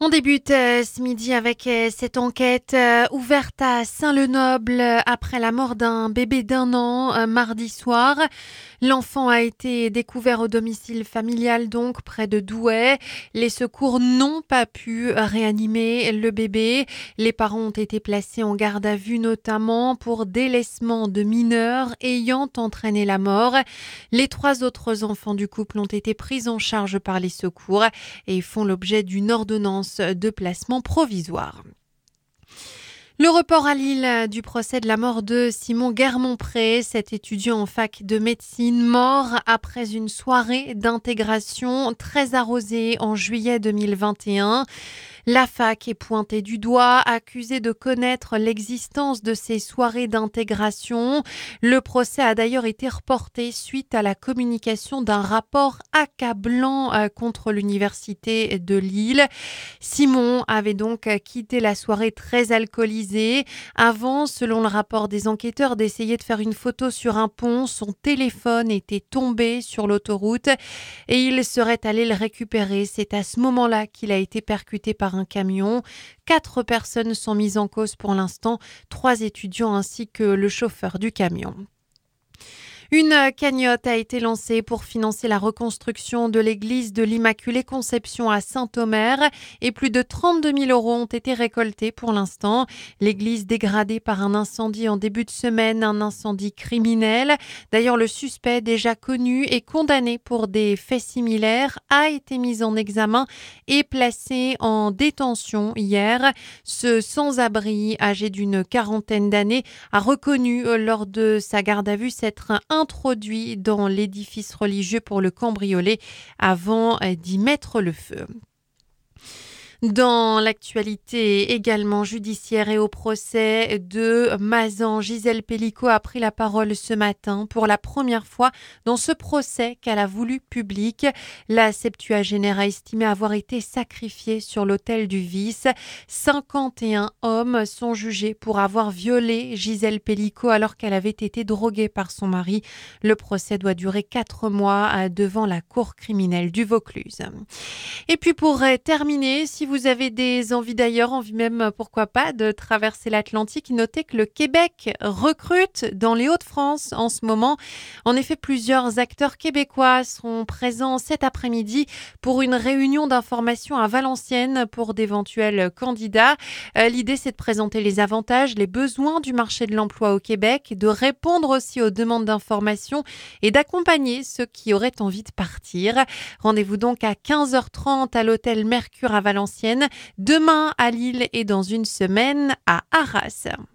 On débute ce midi avec cette enquête ouverte à Saint-Lenoble après la mort d'un bébé d'1 an mardi soir. L'enfant a été découvert au domicile familial donc près de Douai. Les secours n'ont pas pu réanimer le bébé. Les parents ont été placés en garde à vue notamment pour délaissement de mineurs ayant entraîné la mort. Les 3 autres enfants du couple ont été pris en charge par les secours et font l'objet d'une ordonnance de placement provisoire. Le report à Lille du procès de la mort de Simon Guermont-Pré, cet étudiant en fac de médecine mort après une soirée d'intégration très arrosée en juillet 2021. La fac est pointée du doigt, accusée de connaître l'existence de ces soirées d'intégration. Le procès a d'ailleurs été reporté suite à la communication d'un rapport accablant contre l'université de Lille. Simon avait donc quitté la soirée très alcoolisé. Avant, selon le rapport des enquêteurs, d'essayer de faire une photo sur un pont. Son téléphone était tombé sur l'autoroute et il serait allé le récupérer. C'est à ce moment-là qu'il a été percuté par un camion. 4 personnes sont mises en cause pour l'instant, 3 étudiants ainsi que le chauffeur du camion. Une cagnotte a été lancée pour financer la reconstruction de l'église de l'Immaculée Conception à Saint-Omer et plus de 32 000 € ont été récoltés pour l'instant. L'église dégradée par un incendie en début de semaine, un incendie criminel. D'ailleurs, le suspect déjà connu et condamné pour des faits similaires a été mis en examen et placé en détention hier. Ce sans-abri, âgé d'une quarantaine d'années, a reconnu lors de sa garde à vue s'être introduit dans l'édifice religieux pour le cambrioler avant d'y mettre le feu. Dans l'actualité également judiciaire et au procès de Mazan, Gisèle Pelicot a pris la parole ce matin pour la première fois dans ce procès qu'elle a voulu public. La septuagénaire a estimé avoir été sacrifiée sur l'autel du vice. 51 hommes sont jugés pour avoir violé Gisèle Pelicot alors qu'elle avait été droguée par son mari. Le procès doit durer 4 mois devant la cour criminelle du Vaucluse. Et puis pour terminer, si vous avez des envies d'ailleurs, envie même pourquoi pas de traverser l'Atlantique, notez que le Québec recrute dans les Hauts-de-France en ce moment. En effet, plusieurs acteurs québécois seront présents cet après-midi pour une réunion d'information à Valenciennes pour d'éventuels candidats. L'idée, c'est de présenter les avantages, les besoins du marché de l'emploi au Québec, de répondre aussi aux demandes d'information et d'accompagner ceux qui auraient envie de partir. Rendez-vous donc à 15h30 à l'hôtel Mercure à Valenciennes, demain à Lille et dans une semaine à Arras.